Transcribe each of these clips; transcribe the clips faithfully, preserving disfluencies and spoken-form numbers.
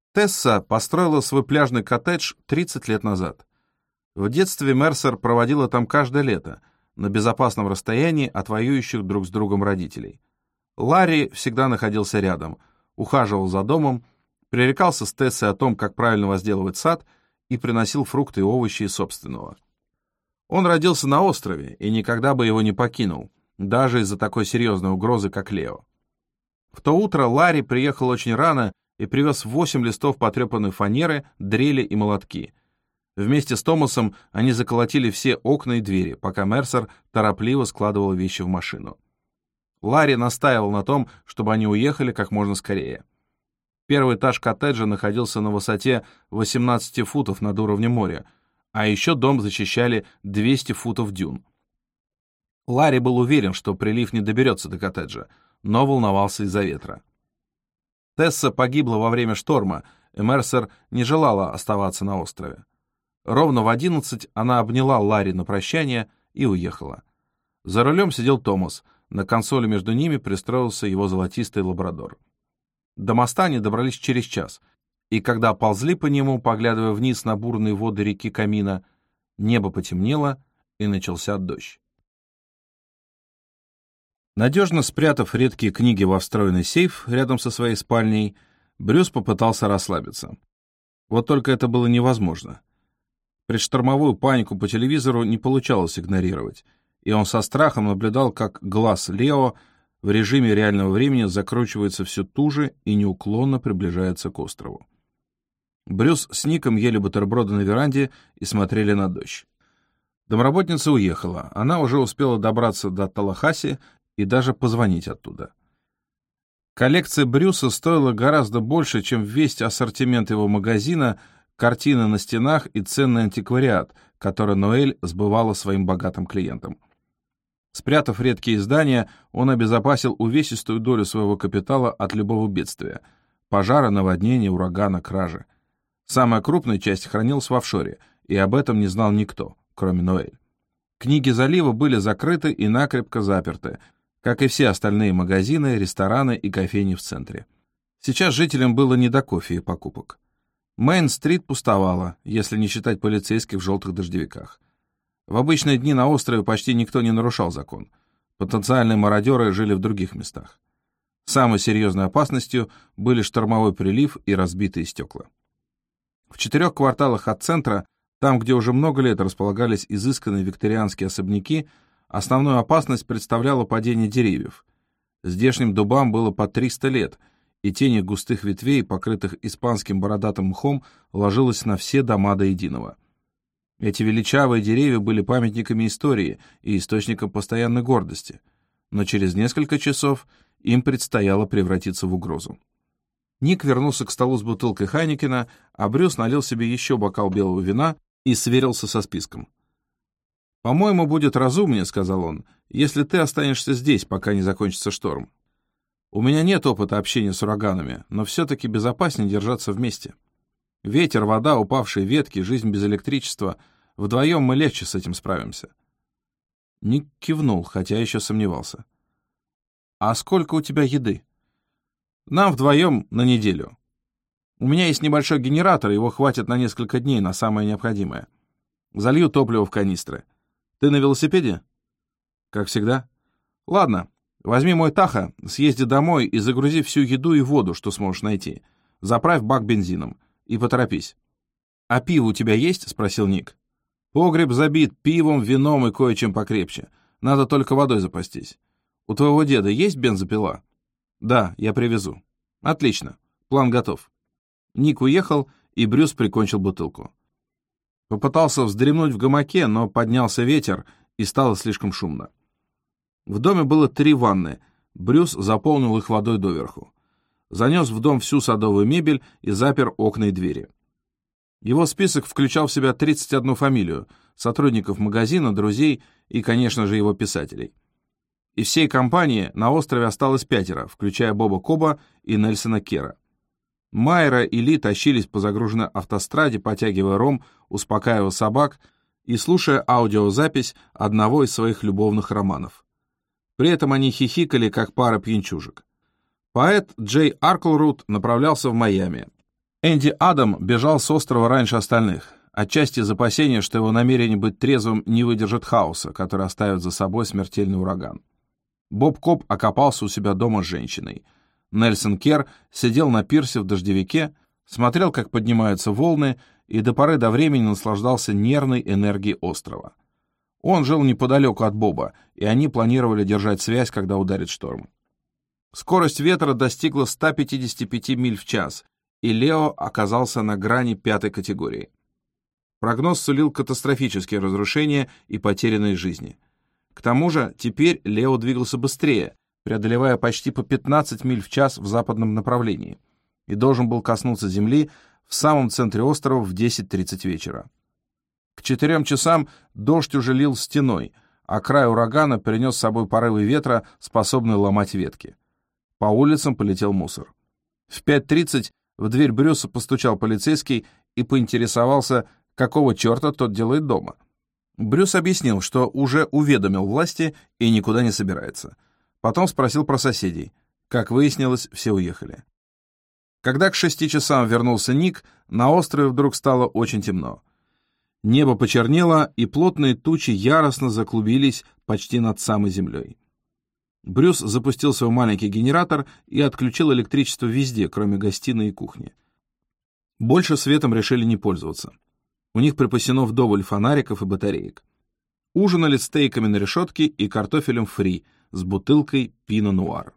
Тесса построила свой пляжный коттедж тридцать лет назад. В детстве Мерсер проводила там каждое лето, на безопасном расстоянии от воюющих друг с другом родителей. Ларри всегда находился рядом, ухаживал за домом, пререкался с Тессой о том, как правильно возделывать сад, и приносил фрукты и овощи из собственного. Он родился на острове и никогда бы его не покинул, даже из-за такой серьезной угрозы, как Лео. В то утро Ларри приехал очень рано и привез восемь листов потрепанной фанеры, дрели и молотки. Вместе с Томасом они заколотили все окна и двери, пока Мерсер торопливо складывал вещи в машину. Ларри настаивал на том, чтобы они уехали как можно скорее. Первый этаж коттеджа находился на высоте восемнадцати футов над уровнем моря, а еще дом защищали двести футов дюн. Ларри был уверен, что прилив не доберется до коттеджа, но волновался из-за ветра. Тесса погибла во время шторма, и Мерсер не желала оставаться на острове. Ровно в одиннадцать она обняла Ларри на прощание и уехала. За рулем сидел Томас, на консоли между ними пристроился его золотистый лабрадор. До моста они добрались через час, и когда ползли по нему, поглядывая вниз на бурные воды реки Камина, небо потемнело, и начался дождь. Надежно спрятав редкие книги во встроенный сейф рядом со своей спальней, Брюс попытался расслабиться. Вот только это было невозможно. Предштормовую панику по телевизору не получалось игнорировать, и он со страхом наблюдал, как глаз Лео в режиме реального времени закручивается все туже и неуклонно приближается к острову. Брюс с Ником ели бутерброды на веранде и смотрели на дождь. Домработница уехала, она уже успела добраться до Таллахасси и даже позвонить оттуда. Коллекция Брюса стоила гораздо больше, чем весь ассортимент его магазина, картины на стенах и ценный антиквариат, который Ноэль сбывала своим богатым клиентам. Спрятав редкие издания, он обезопасил увесистую долю своего капитала от любого бедствия — пожара, наводнения, урагана, кражи. Самая крупная часть хранилась в офшоре, и об этом не знал никто, кроме Ноэль. Книги залива были закрыты и накрепко заперты, как и все остальные магазины, рестораны и кофейни в центре. Сейчас жителям было не до кофе и покупок. Мейн-стрит пустовала, если не считать полицейских в желтых дождевиках. В обычные дни на острове почти никто не нарушал закон. Потенциальные мародеры жили в других местах. Самой серьезной опасностью были штормовой прилив и разбитые стекла. В четырех кварталах от центра, там, где уже много лет располагались изысканные викторианские особняки, основную опасность представляло падение деревьев. Здешним дубам было по триста лет, и тень их густых ветвей, покрытых испанским бородатым мхом, ложилась на все дома до единого. Эти величавые деревья были памятниками истории и источником постоянной гордости, но через несколько часов им предстояло превратиться в угрозу. Ник вернулся к столу с бутылкой Хайникена, а Брюс налил себе еще бокал белого вина и сверился со списком. «По-моему, будет разумнее, — сказал он, — если ты останешься здесь, пока не закончится шторм. У меня нет опыта общения с ураганами, но все-таки безопаснее держаться вместе. Ветер, вода, упавшие ветки, жизнь без электричества — вдвоем мы легче с этим справимся». Ник кивнул, хотя еще сомневался. «А сколько у тебя еды?» «Нам вдвоем на неделю. У меня есть небольшой генератор, его хватит на несколько дней на самое необходимое. Залью топливо в канистры. Ты на велосипеде?» «Как всегда». «Ладно, возьми мой Таха, съезди домой и загрузи всю еду и воду, что сможешь найти. Заправь бак бензином и поторопись». «А пиво у тебя есть?» — спросил Ник. «Погреб забит пивом, вином и кое-чем покрепче. Надо только водой запастись. У твоего деда есть бензопила?» «Да, я привезу». «Отлично. План готов». Ник уехал, и Брюс прикончил бутылку. Попытался вздремнуть в гамаке, но поднялся ветер, и стало слишком шумно. В доме было три ванны. Брюс заполнил их водой доверху. Занес в дом всю садовую мебель и запер окна и двери. Его список включал в себя тридцать одну фамилию, сотрудников магазина, друзей и, конечно же, его писателей. Из всей компании на острове осталось пятеро, включая Боба Коба и Нельсона Кера. Майра и Ли тащились по загруженной автостраде, потягивая ром, успокаивая собак и слушая аудиозапись одного из своих любовных романов. При этом они хихикали, как пара пьянчужек. Поэт Джей Арклруд направлялся в Майами. Энди Адам бежал с острова раньше остальных, отчасти из опасения, что его намерение быть трезвым не выдержит хаоса, который оставит за собой смертельный ураган. Боб Коп окопался у себя дома с женщиной. Нельсон Керр сидел на пирсе в дождевике, смотрел, как поднимаются волны, и до поры до времени наслаждался нервной энергией острова. Он жил неподалеку от Боба, и они планировали держать связь, когда ударит шторм. Скорость ветра достигла ста пятидесяти пяти миль в час, и Лео оказался на грани пятой категории. Прогноз сулил катастрофические разрушения и потерянные жизни. К тому же теперь Лео двигался быстрее, преодолевая почти по пятнадцать миль в час в западном направлении, и должен был коснуться земли в самом центре острова в десять тридцать вечера. К четырем часам дождь уже лил стеной, а край урагана принес с собой порывы ветра, способные ломать ветки. По улицам полетел мусор. В пять тридцать в дверь Брюса постучал полицейский и поинтересовался, какого черта тот делает дома. Брюс объяснил, что уже уведомил власти и никуда не собирается. Потом спросил про соседей. Как выяснилось, все уехали. Когда к шести часам вернулся Ник, на острове вдруг стало очень темно. Небо почернело, и плотные тучи яростно заклубились почти над самой землей. Брюс запустил свой маленький генератор и отключил электричество везде, кроме гостиной и кухни. Больше светом решили не пользоваться. У них припасено вдоволь фонариков и батареек. Ужинали стейками на решетке и картофелем фри с бутылкой пино-нуар.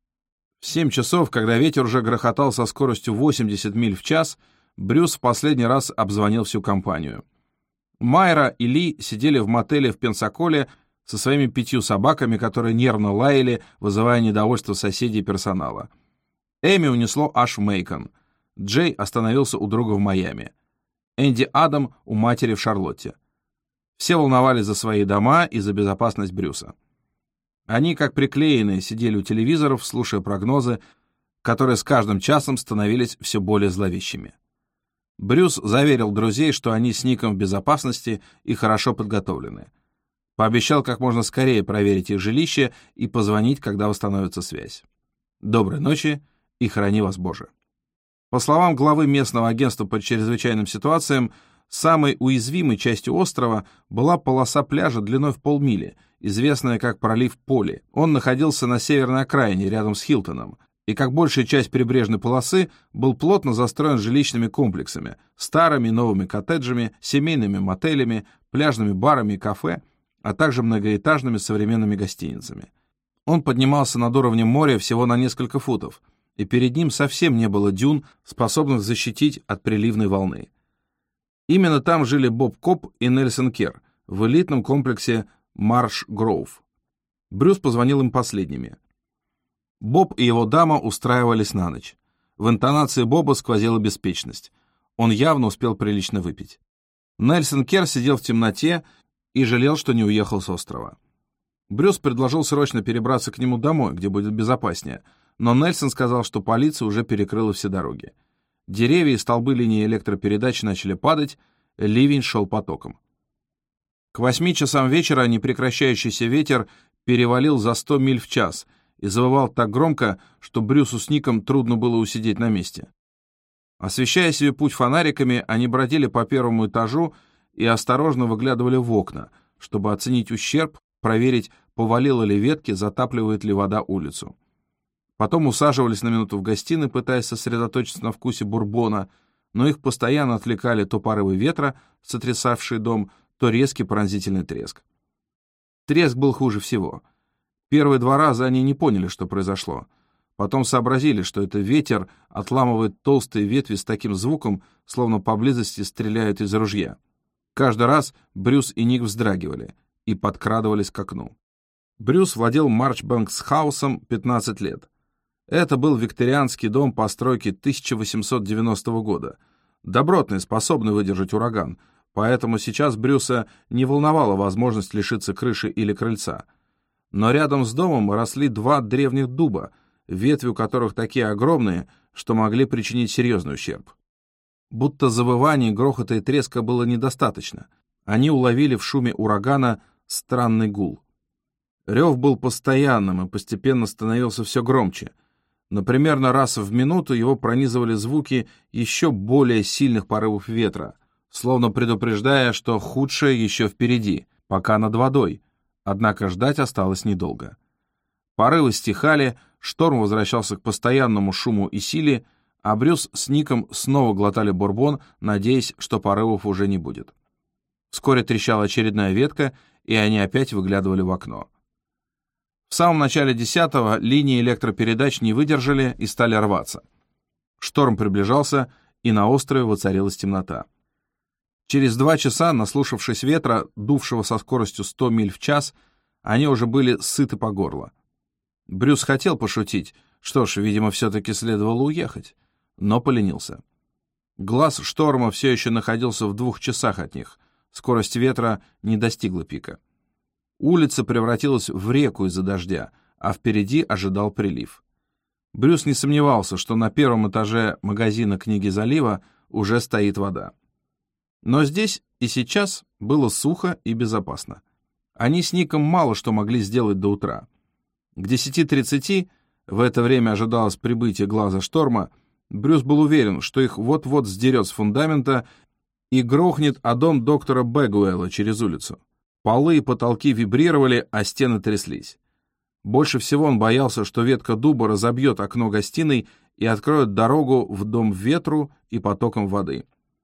В семь часов, когда ветер уже грохотал со скоростью восемьдесят миль в час, Брюс в последний раз обзвонил всю компанию. Майра и Ли сидели в мотеле в Пенсаколе со своими пятью собаками, которые нервно лаяли, вызывая недовольство соседей и персонала. Эми унесло аж в Мейкон. Джей остановился у друга в Майами. Энди Адам у матери в Шарлотте. Все волновались за свои дома и за безопасность Брюса. Они, как приклеенные, сидели у телевизоров, слушая прогнозы, которые с каждым часом становились все более зловещими. Брюс заверил друзей, что они с Ником в безопасности и хорошо подготовлены. Пообещал как можно скорее проверить их жилище и позвонить, когда восстановится связь. Доброй ночи и храни вас Боже. По словам главы местного агентства по чрезвычайным ситуациям, самой уязвимой частью острова была полоса пляжа длиной в полмили, известная как пролив Поли. Он находился на северной окраине, рядом с Хилтоном, и как большая часть прибрежной полосы был плотно застроен жилищными комплексами, старыми и новыми коттеджами, семейными мотелями, пляжными барами и кафе, а также многоэтажными современными гостиницами. Он поднимался над уровнем моря всего на несколько футов, и перед ним совсем не было дюн, способных защитить от приливной волны. Именно там жили Боб Коп и Нельсон Керр в элитном комплексе Марш Гроув. Брюс позвонил им последними. Боб и его дама устраивались на ночь. В интонации Боба сквозила беспечность. Он явно успел прилично выпить. Нельсон Керр сидел в темноте и жалел, что не уехал с острова. Брюс предложил срочно перебраться к нему домой, где будет безопаснее, но Нельсон сказал, что полиция уже перекрыла все дороги. Деревья и столбы линии электропередач начали падать, ливень шел потоком. К восьми часам вечера непрекращающийся ветер перевалил за сто миль в час и завывал так громко, что Брюсу с Ником трудно было усидеть на месте. Освещая себе путь фонариками, они бродили по первому этажу и осторожно выглядывали в окна, чтобы оценить ущерб, проверить, повалило ли ветки, затапливает ли вода улицу. Потом усаживались на минуту в гостиной, пытаясь сосредоточиться на вкусе бурбона, но их постоянно отвлекали то порывы ветра, сотрясавшие дом, то резкий пронзительный треск. Треск был хуже всего. Первые два раза они не поняли, что произошло. Потом сообразили, что это ветер отламывает толстые ветви с таким звуком, словно поблизости стреляют из ружья. Каждый раз Брюс и Ник вздрагивали и подкрадывались к окну. Брюс владел Марчбэнкс-хаусом пятнадцать лет. Это был викторианский дом постройки тысяча восемьсот девяностого года, добротный, способный выдержать ураган, поэтому сейчас Брюса не волновала возможность лишиться крыши или крыльца. Но рядом с домом росли два древних дуба, ветви у которых такие огромные, что могли причинить серьезный ущерб. Будто завываний, грохота и треска было недостаточно. Они уловили в шуме урагана странный гул. Рев был постоянным и постепенно становился все громче. но примерно раз в минуту его пронизывали звуки еще более сильных порывов ветра, словно предупреждая, что худшее еще впереди, пока над водой, однако ждать осталось недолго. Порывы стихали, шторм возвращался к постоянному шуму и силе, а Брюс с Ником снова глотали бурбон, надеясь, что порывов уже не будет. Вскоре трещала очередная ветка, и они опять выглядывали в окно. В самом начале десятого линии электропередач не выдержали и стали рваться. Шторм приближался, и на острове воцарилась темнота. Через два часа, наслушавшись ветра, дувшего со скоростью сто миль в час, они уже были сыты по горло. Брюс хотел пошутить, что ж, видимо, все-таки следовало уехать, но поленился. Глаз шторма все еще находился в двух часах от них, скорость ветра не достигла пика. Улица превратилась в реку из-за дождя, а впереди ожидал прилив. Брюс не сомневался, что на первом этаже магазина «Книги залива» уже стоит вода. Но здесь и сейчас было сухо и безопасно. Они с Ником мало что могли сделать до утра. К десяти тридцати, в это время ожидалось прибытие глаза шторма, Брюс был уверен, что их вот-вот сдерет с фундамента и грохнет о дом доктора Бэгуэлла через улицу. Полы и потолки вибрировали, а стены тряслись. Больше всего он боялся, что ветка дуба разобьет окно гостиной и откроет дорогу в дом ветру и потоком воды.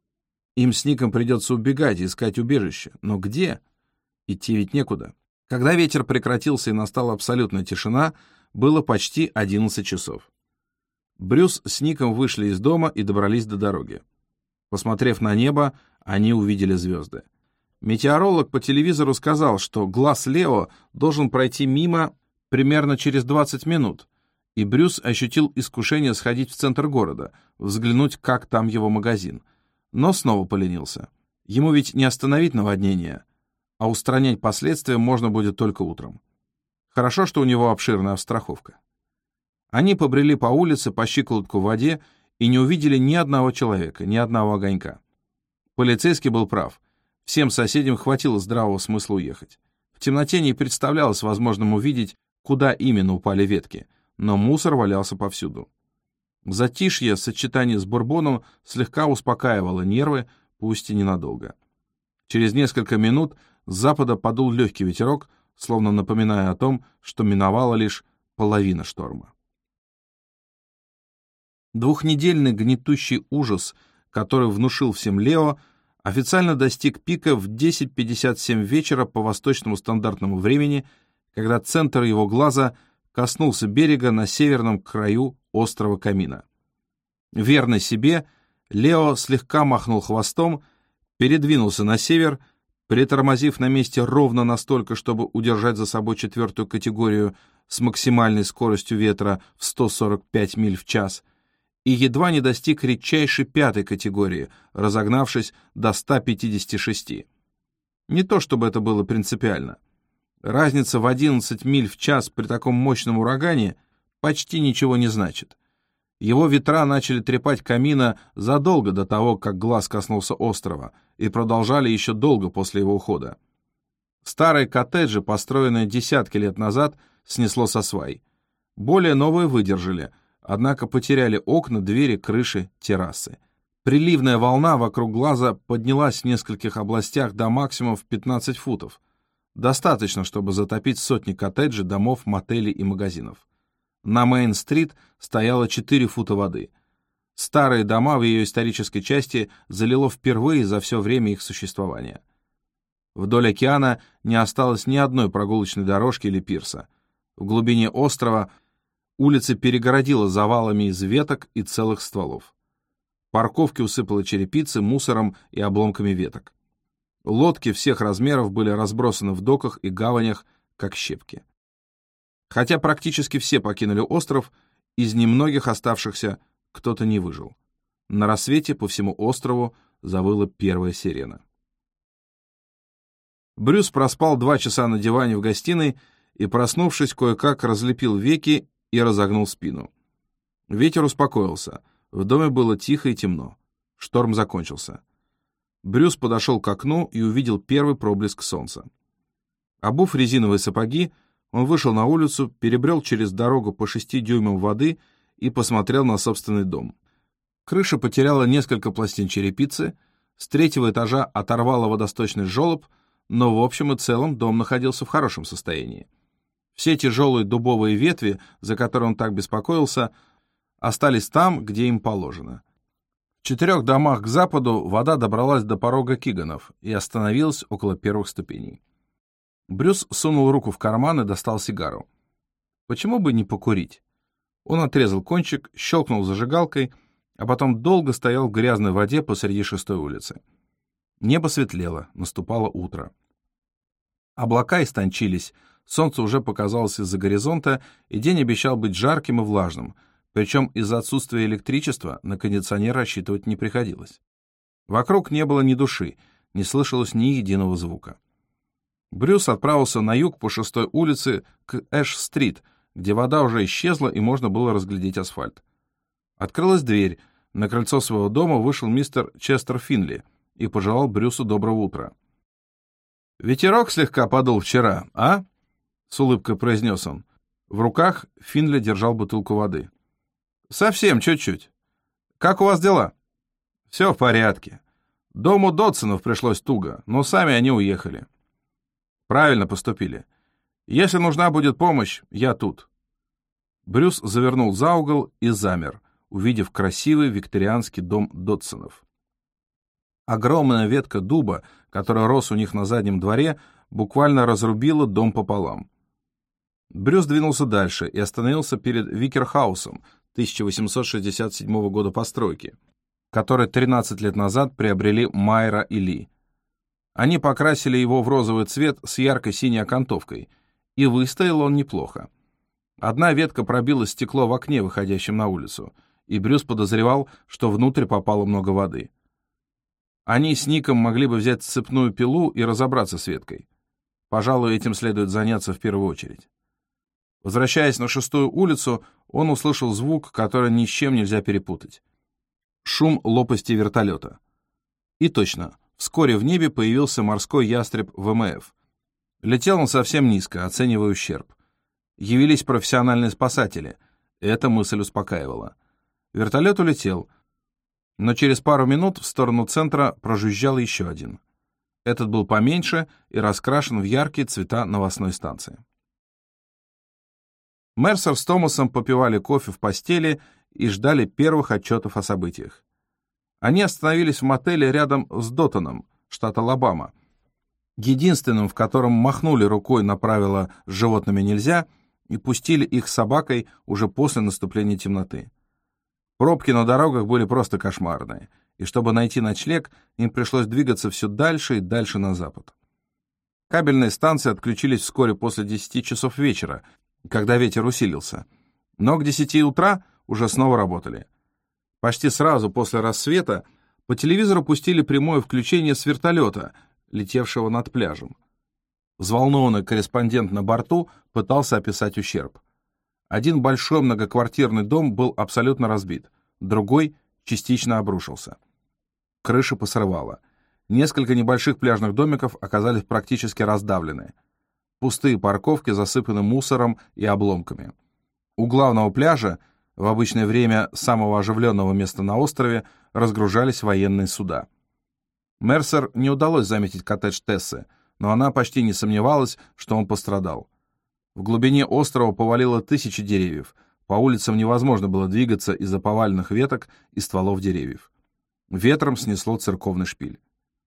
Им с Ником придется убегать и искать убежище. Но где? Идти ведь некуда. Когда ветер прекратился и настала абсолютная тишина, было почти одиннадцать часов. Брюс с Ником вышли из дома и добрались до дороги. Посмотрев на небо, они увидели звезды. Метеоролог по телевизору сказал, что глаз Лео должен пройти мимо примерно через двадцать минут, и Брюс ощутил искушение сходить в центр города, взглянуть, как там его магазин, но снова поленился. Ему ведь не остановить наводнение, а устранять последствия можно будет только утром. Хорошо, что у него обширная страховка. Они побрели по улице по щиколотку в воде и не увидели ни одного человека, ни одного огонька. Полицейский был прав. Всем соседям хватило здравого смысла уехать. В темноте не представлялось возможным увидеть, куда именно упали ветки, но мусор валялся повсюду. Затишье в сочетании с бурбоном слегка успокаивало нервы, пусть и ненадолго. Через несколько минут с запада подул легкий ветерок, словно напоминая о том, что миновала лишь половина шторма. Двухнедельный гнетущий ужас, который внушил всем Лео, официально достиг пика в десять пятьдесят семь вечера по восточному стандартному времени, когда центр его глаза коснулся берега на северном краю острова Камина. Верный себе, Лео слегка махнул хвостом, передвинулся на север, притормозив на месте ровно настолько, чтобы удержать за собой четвертую категорию с максимальной скоростью ветра в сто сорок пять миль в час, и едва не достиг редчайшей пятой категории, разогнавшись до ста пятидесяти шести. Не то чтобы это было принципиально. Разница в одиннадцать миль в час при таком мощном урагане почти ничего не значит. Его ветра начали трепать Камина задолго до того, как глаз коснулся острова, и продолжали еще долго после его ухода. Старые коттеджи, построенные десятки лет назад, снесло со свай. Более новые выдержали, однако потеряли окна, двери, крыши, террасы. Приливная волна вокруг глаза поднялась в нескольких областях до максимум в пятнадцать футов. Достаточно, чтобы затопить сотни коттеджей, домов, мотелей и магазинов. На Мейн-стрит стояло четыре фута воды. Старые дома в ее исторической части залило впервые за все время их существования. Вдоль океана не осталось ни одной прогулочной дорожки или пирса. В глубине острова улица перегородила завалами из веток и целых стволов. Парковки усыпало черепицей, мусором и обломками веток. Лодки всех размеров были разбросаны в доках и гаванях, как щепки. Хотя практически все покинули остров, из немногих оставшихся кто-то не выжил. На рассвете по всему острову завыла первая сирена. Брюс проспал два часа на диване в гостиной и, проснувшись, кое-как разлепил веки и разогнул спину. Ветер успокоился, в доме было тихо и темно. Шторм закончился. Брюс подошел к окну и увидел первый проблеск солнца. Обув резиновые сапоги, он вышел на улицу, перебрел через дорогу по шести дюймам воды и посмотрел на собственный дом. Крыша потеряла несколько пластин черепицы, с третьего этажа оторвала водосточный желоб, но в общем и целом дом находился в хорошем состоянии. Все тяжелые дубовые ветви, за которые он так беспокоился, остались там, где им положено. В четырех домах к западу вода добралась до порога Киганов и остановилась около первых ступеней. Брюс сунул руку в карман и достал сигару. Почему бы не покурить? Он отрезал кончик, щелкнул зажигалкой, а потом долго стоял в грязной воде посреди шестой улицы. Небо светлело, наступало утро. Облака истончились, солнце уже показалось из-за горизонта, и день обещал быть жарким и влажным, причем из-за отсутствия электричества на кондиционер рассчитывать не приходилось. Вокруг не было ни души, не слышалось ни единого звука. Брюс отправился на юг по шестой улице к Эш-стрит, где вода уже исчезла и можно было разглядеть асфальт. Открылась дверь, на крыльцо своего дома вышел мистер Честер Финли и пожелал Брюсу доброго утра. «Ветерок слегка подул вчера, а?» — с улыбкой произнес он. В руках Финли держал бутылку воды. «Совсем чуть-чуть. Как у вас дела?» «Все в порядке. Дому Дотсонов пришлось туго, но сами они уехали». «Правильно поступили. Если нужна будет помощь, я тут». Брюс завернул за угол и замер, увидев красивый викторианский дом Дотсонов. Огромная ветка дуба, которая рос у них на заднем дворе, буквально разрубила дом пополам. Брюс двинулся дальше и остановился перед Викерхаусом тысяча восемьсот шестьдесят седьмого года постройки, который тринадцать лет назад приобрели Майра и Ли. Они покрасили его в розовый цвет с яркой синей окантовкой, и выстоял он неплохо. Одна ветка пробила стекло в окне, выходящем на улицу, и Брюс подозревал, что внутрь попало много воды. Они с Ником могли бы взять цепную пилу и разобраться с веткой. Пожалуй, этим следует заняться в первую очередь. Возвращаясь на шестую улицу, он услышал звук, который ни с чем нельзя перепутать. Шум лопасти вертолета. И точно, вскоре в небе появился морской ястреб вэ эм эф. Летел он совсем низко, оценивая ущерб. Явились профессиональные спасатели. Эта мысль успокаивала. Вертолет улетел, но через пару минут в сторону центра прожужжал еще один. Этот был поменьше и раскрашен в яркие цвета новостной станции. Мерсер с Томасом попивали кофе в постели и ждали первых отчетов о событиях. Они остановились в мотеле рядом с Доттоном, штат Алабама, единственным, в котором махнули рукой на правила «с животными нельзя» и пустили их с собакой уже после наступления темноты. Пробки на дорогах были просто кошмарные, и чтобы найти ночлег, им пришлось двигаться все дальше и дальше на запад. Кабельные станции отключились вскоре после десяти часов вечера, когда ветер усилился, но к десяти утра уже снова работали. Почти сразу после рассвета по телевизору пустили прямое включение с вертолета, летевшего над пляжем. Взволнованный корреспондент на борту пытался описать ущерб. Один большой многоквартирный дом был абсолютно разбит, другой частично обрушился. Крыша посрывала. Несколько небольших пляжных домиков оказались практически раздавлены. Пустые парковки засыпаны мусором и обломками. У главного пляжа, в обычное время самого оживленного места на острове, разгружались военные суда. Мерсер не удалось заметить коттедж Тессы, но она почти не сомневалась, что он пострадал. В глубине острова повалило тысячи деревьев, по улицам невозможно было двигаться из-за поваленных веток и стволов деревьев. Ветром снесло церковный шпиль.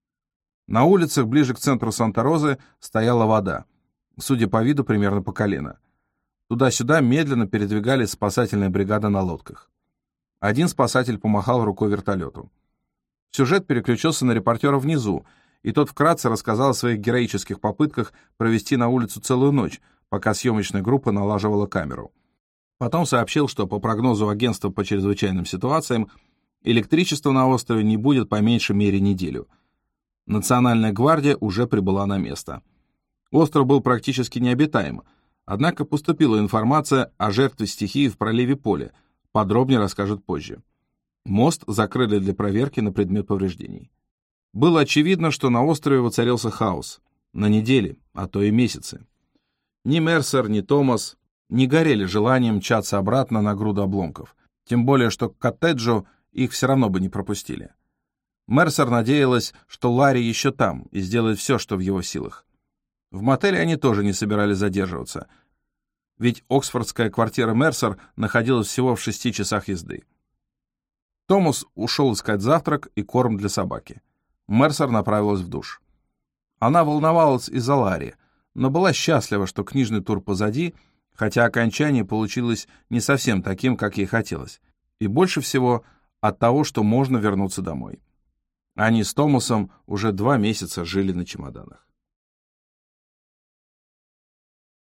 На улицах ближе к центру Санта-Розы стояла вода, судя по виду, примерно по колено. Туда-сюда медленно передвигались спасательные бригады на лодках. Один спасатель помахал рукой вертолету. Сюжет переключился на репортера внизу, и тот вкратце рассказал о своих героических попытках провести на улицу целую ночь, пока съемочная группа налаживала камеру. Потом сообщил, что по прогнозу агентства по чрезвычайным ситуациям электричества на острове не будет по меньшей мере неделю. Национальная гвардия уже прибыла на место. Остров был практически необитаем, однако поступила информация о жертве стихии в проливе Поле, подробнее расскажут позже. Мост закрыли для проверки на предмет повреждений. Было очевидно, что на острове воцарился хаос. На недели, а то и месяцы. Ни Мерсер, ни Томас не горели желанием мчаться обратно на груду обломков. Тем более, что к коттеджу их все равно бы не пропустили. Мерсер надеялась, что Ларри еще там и сделает все, что в его силах. В мотеле они тоже не собирались задерживаться, ведь оксфордская квартира Мерсер находилась всего в шести часах езды. Томас ушел искать завтрак и корм для собаки. Мерсер направилась в душ. Она волновалась из-за Ларри, но была счастлива, что книжный тур позади, хотя окончание получилось не совсем таким, как ей хотелось, и больше всего от того, что можно вернуться домой. Они с Томасом уже два месяца жили на чемоданах.